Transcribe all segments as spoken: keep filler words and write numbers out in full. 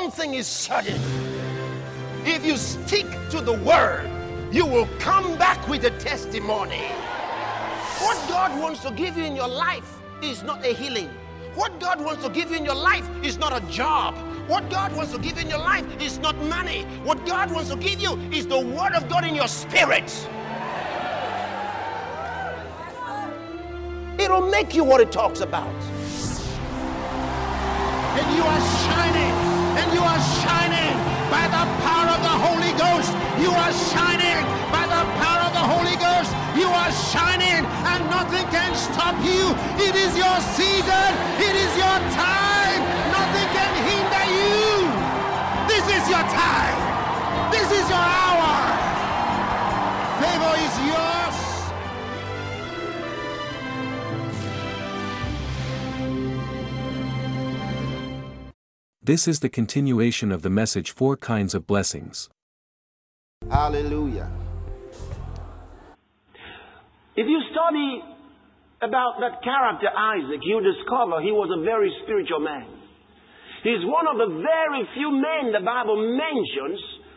one thing is certain. If you stick to the word, you will come back with a testimony. What God wants to give you in your life is not a healing. What God wants to give you in your life is not a job. What God wants to give you in your life is not money. What God wants to give you is the word of God in your spirit. It'll make you what it talks about. And you are shining, and you are shining by the power of the Holy Ghost. You are shining by the power of the Holy Ghost. You are shining, and nothing can stop you. It is your season. It is your time. Nothing can hinder you. This is your time. This is your hour. Favor is yours. This is the continuation of the message, Four Kinds of Blessings. Hallelujah. If you study about that character Isaac, you discover he was a very spiritual man. He's one of the very few men the Bible mentions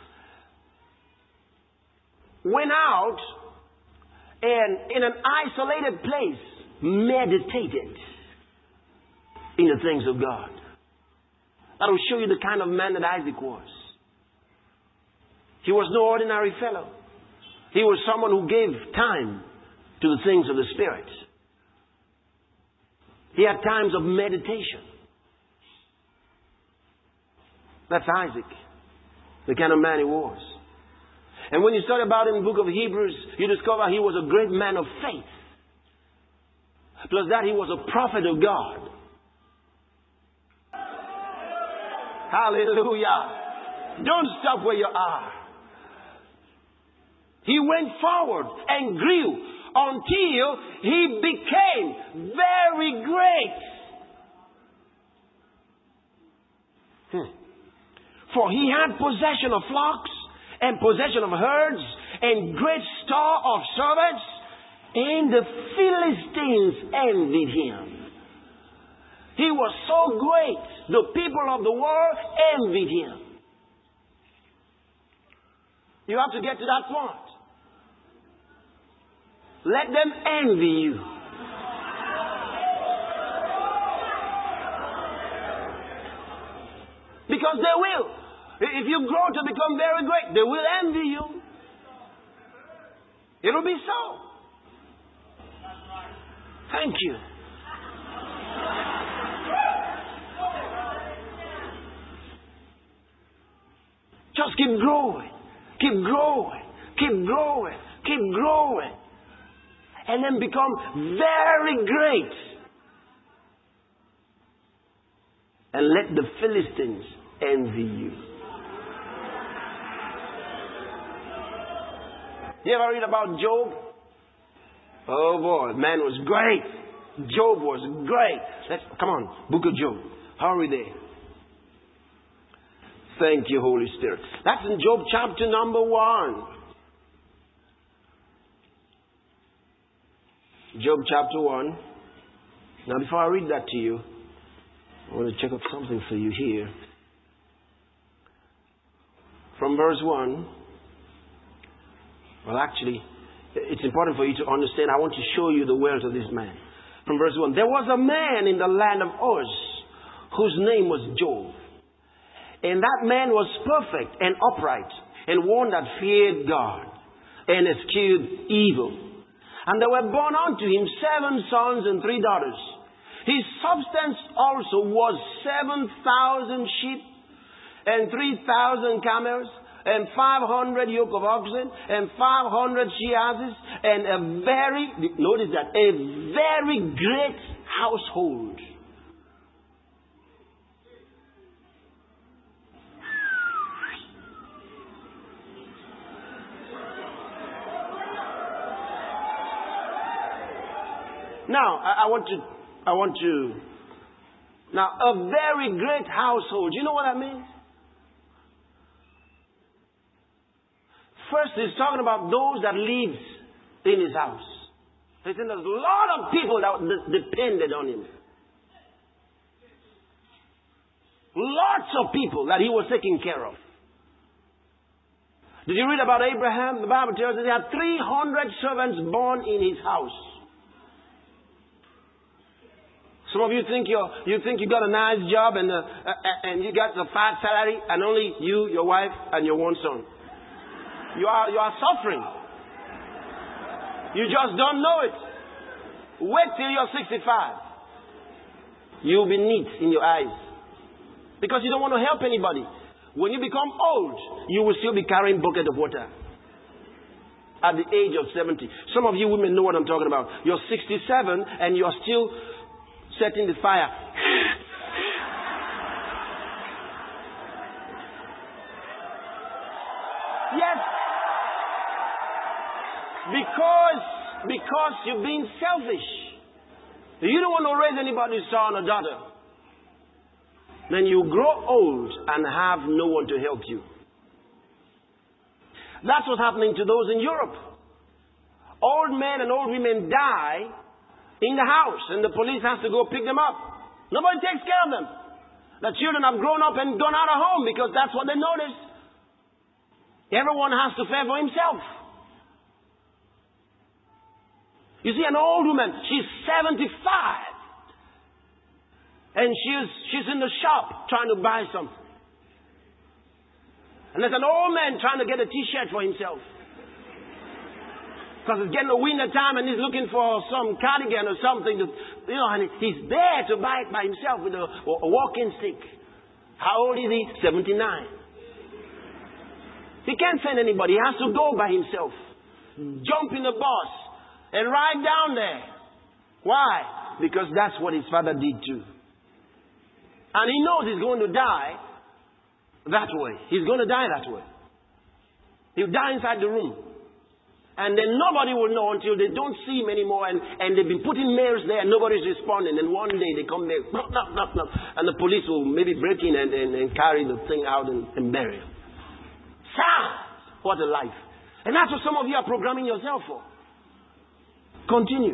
went out and in an isolated place meditated in the things of God. That will show you the kind of man that Isaac was. He was no ordinary fellow. He was someone who gave time to the things of the Spirit. He had times of meditation. That's Isaac, the kind of man he was. And when you study about him in the book of Hebrews, you discover he was a great man of faith. Plus that, he was a prophet of God. Hallelujah. Don't stop where you are. He went forward and grew until he became very great. Hmm. For he had possession of flocks and possession of herds and great store of servants, and the Philistines envied him. He was so great, the people of the world envied him. You have to get to that point. Let them envy you. Because they will. If you grow to become very great, they will envy you. It'll be so. Thank you. Just keep growing, keep growing, keep growing, keep growing. And then become very great. And let the Philistines envy you. You ever read about Job? Oh boy, man was great. Job was great. Let's, come on, book of Job. How are we there? Thank you, Holy Spirit. That's in Job chapter number one. Job chapter one. Now before I read that to you, I want to check up something for you here. From verse one. Well, actually, it's important for you to understand. I want to show you the wealth of this man. From verse one. There was a man in the land of Uz whose name was Job. And that man was perfect and upright, and one that feared God and eschewed evil. And there were born unto him seven sons and three daughters. His substance also was seven thousand sheep, and three thousand camels, and five hundred yoke of oxen, and five hundred she asses, and a very, notice that, a very great household. Now, I, I want to, I want to, now, a very great household. You know what that means? First, he's talking about those that live in his house. He's saying there's a lot of people that depended on him. Lots of people that he was taking care of. Did you read about Abraham? The Bible tells us he had three hundred servants born in his house. Some of you think you're, you think you got a nice job and, uh, uh, and you got a fat salary and only you, your wife, and your one son. You are, you are suffering. You just don't know it. Wait till you're sixty-five. You'll be neat in your eyes. Because you don't want to help anybody. When you become old, you will still be carrying a bucket of water. At the age of seventy. Some of you women know what I'm talking about. You're sixty-seven and you're still setting the fire. Yes. Because, because you're being selfish. You don't want to raise anybody's son or daughter. Then you grow old and have no one to help you. That's what's happening to those in Europe. Old men and old women die in the house and the police has to go pick them up. Nobody takes care of them. The children have grown up and gone out of home because that's what they notice. Everyone has to fare for himself. You see, an old woman, she's seventy-five. And she's, she's in the shop trying to buy something. And there's an old man trying to get a t-shirt for himself. Because it's getting the winter time and he's looking for some cardigan or something. To, you know, and he's there to buy it by himself with a, a walking stick. How old is he? seventy-nine. He can't send anybody. He has to go by himself. Jump in the bus and ride down there. Why? Because that's what his father did too. And he knows he's going to die that way. He's going to die that way. He'll die inside the room. And then nobody will know until they don't see him anymore. And, and they've been putting mails there and nobody's responding. And one day they come there, knock, knock, knock, knock. And the police will maybe break in and, and, and carry the thing out and, and bury him. Sad. What a life. And that's what some of you are programming yourself for. Continue.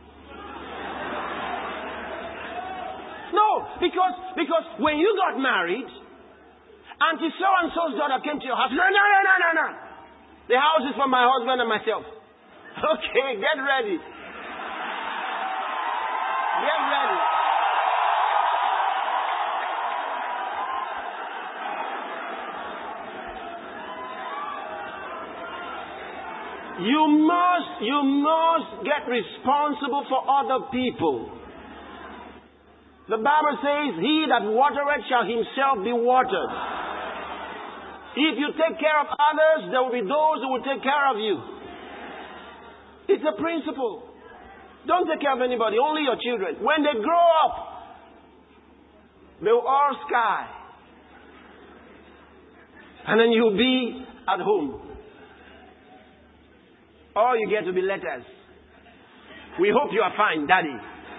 No, because, because when you got married, Auntie so-and-so's daughter came to your house. No, no, no, no, no, no. The house is for my husband and myself. Okay, get ready. Get ready. You must, you must get responsible for other people. The Bible says, he that watereth shall himself be watered. If you take care of others, there will be those who will take care of you. It's a principle. Don't take care of anybody, only your children. When they grow up, they will all sky. And then you'll be at home. Or you get to be letters. We hope you are fine, Daddy.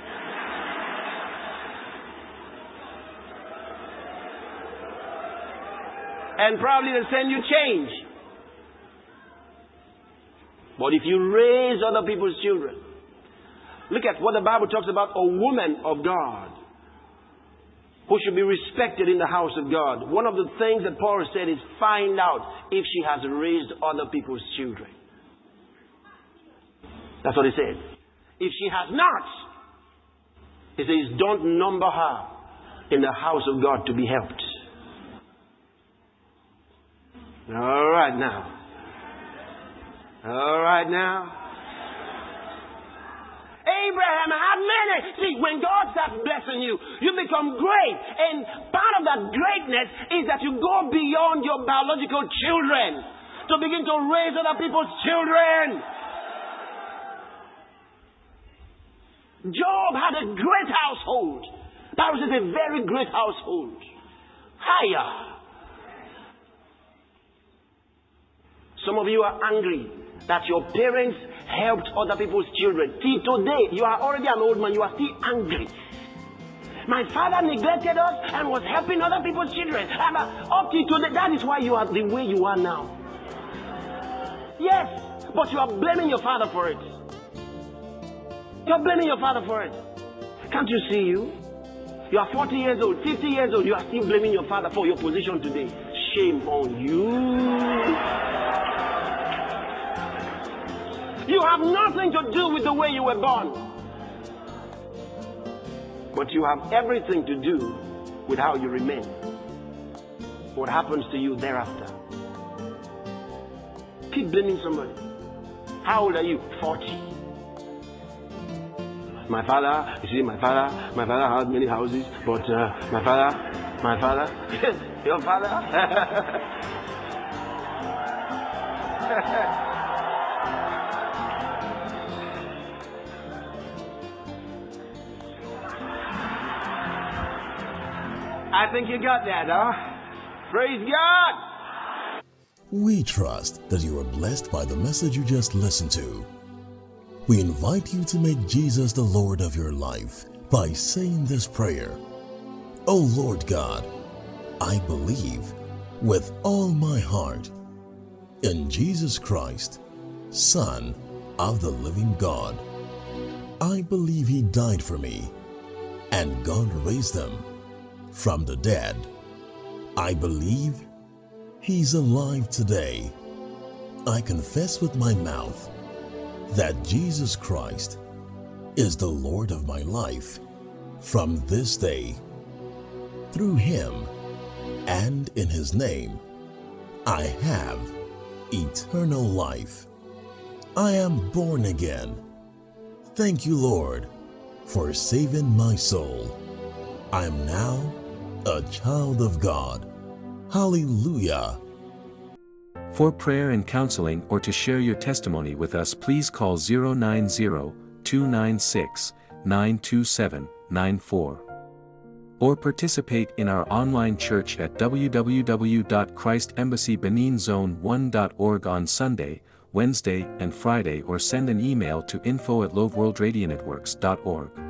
And probably they'll send you change. But if you raise other people's children, look at what the Bible talks about a woman of God who should be respected in the house of God. One of the things that Paul said is find out if she has raised other people's children. That's what he said. If she has not, he says, don't number her in the house of God to be helped. All right now. All right now. Abraham had many. See, when God starts blessing you, you become great. And part of that greatness is that you go beyond your biological children to begin to raise other people's children. Job had a great household. That was a very great household. Higher. Some of you are angry that your parents helped other people's children. See, today, you are already an old man. You are still angry. My father neglected us and was helping other people's children. And up to today, that is why you are the way you are now. Yes, but you are blaming your father for it. You're blaming your father for it. Can't you see you? You are forty years old, fifty years old, you are still blaming your father for your position today. Shame on you. You have nothing to do with the way you were born. But you have everything to do with how you remain. What happens to you thereafter. Keep blaming somebody. How old are you? forty. My father, you see, my father, my father had many houses, but uh, my father, my father, your father. I think you got that, huh? Praise God! We trust that you are blessed by the message you just listened to. We invite you to make Jesus the Lord of your life by saying this prayer. O Lord God, I believe with all my heart in Jesus Christ, Son of the living God. I believe He died for me and God raised Him from the dead. I believe He's alive today. I confess with my mouth that Jesus Christ is the Lord of my life from this day. Through Him and in His name, I have eternal life. I am born again. Thank you, Lord, for saving my soul. I am now a child of God. Hallelujah. For prayer and counseling or to share your testimony with us, please call zero nine zero, two nine six, nine two seven, nine four. Or participate in our online church at w w w dot christ embassy benin zone one dot org on Sunday, Wednesday, and Friday, or send an email to info at loveworldradionetworks dot org.